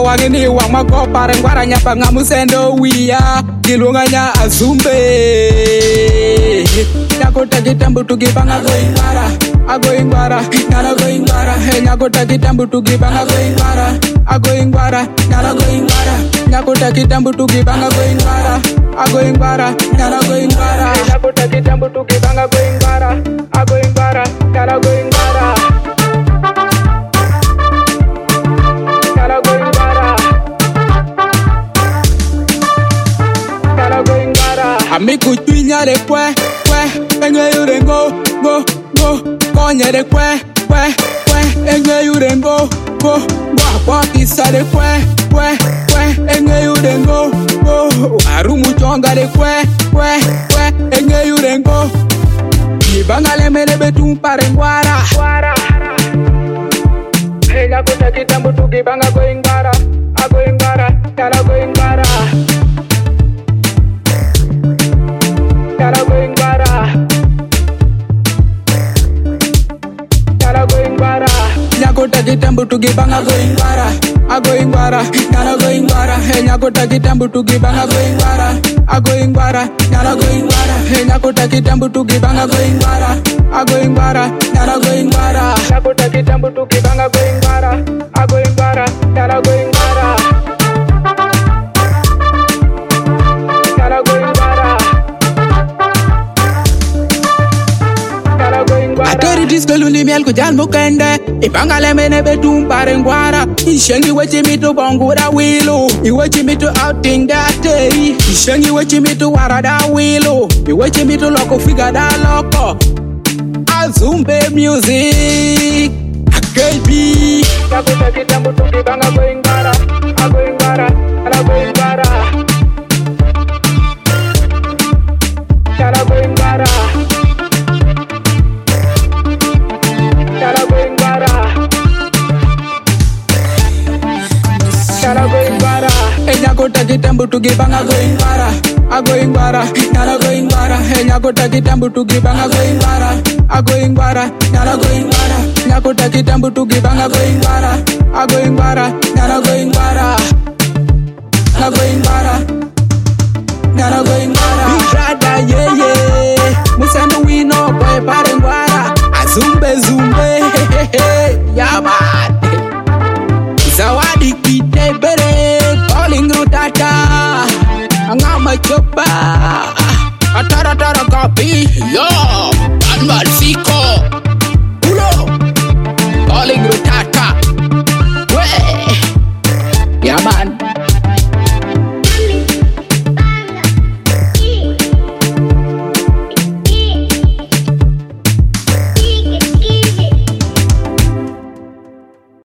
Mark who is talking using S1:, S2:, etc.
S1: wangini wang makopa rengwara nyapa ngamusendo wia Gilunganya azumbe Nyakota kitambu tukipanga goingwara Agoingwara, nana goingwara Nyakota kitambu tukipanga goingwara Agoingwara, nana goingwara Nyakota kitambu tukipanga goingwara Agoingwara, nana goingwara Nyakota kitambu tukipanga goingwara Agoingwara, nana goingwara Nana goingwara Nana goingwara Amiku tuinyare kwe Enge yure go Konyere kwe Enge yure go Wakisare kwe Enge yure go Arumu chongare kwe Enge yure go Ibangale mele betu parengwara Nyakota kitambu tukipanga goingwara Agoingwara, nana goingwara Nana goingwara Nana goingwara Nyakota kitambu tukipanga goingwara Agoingwara, nana goingwara Nyakota kitambu tukipanga goingwara Agoingwara, nana goingwara Nyakota kitambu tukipanga goingwara Agoingwara, nana goingwara Nyakota kitambu tukipanga goingwara Agoingwara, nana goingwara Nana goingwara Atori diskoluni miel kujal mukende Ipangale mene betum parengwara Ishengi wechi mitu bongura wilu Iwechi mitu outing date Ishengi wechi mitu warada wilu Iwechi mitu loko figa da loko Azumbe music AKB Nyakota kitambu tukipanga goingwara Agoingwara, nana goingwara Nana goingwara Nana goingwara Nana goingwara Nyakota kitambu tukipanga goingwara Agoingwara, nana goingwara Nyakota kitambu tukipanga goingwara Agoingwara, nana goingwara Nyakota kitambu tukipanga goingwara Agoingwara, nana goingwara Nana goingwara Nana goingwara Bitrada yeye Musanu wino kwe parengwara Azumbe zumbe Yaman Zawadi kite bere Calling rutata Angama chopa Atara copy Yo Anwar Siko Ulo Calling rutata We Yaman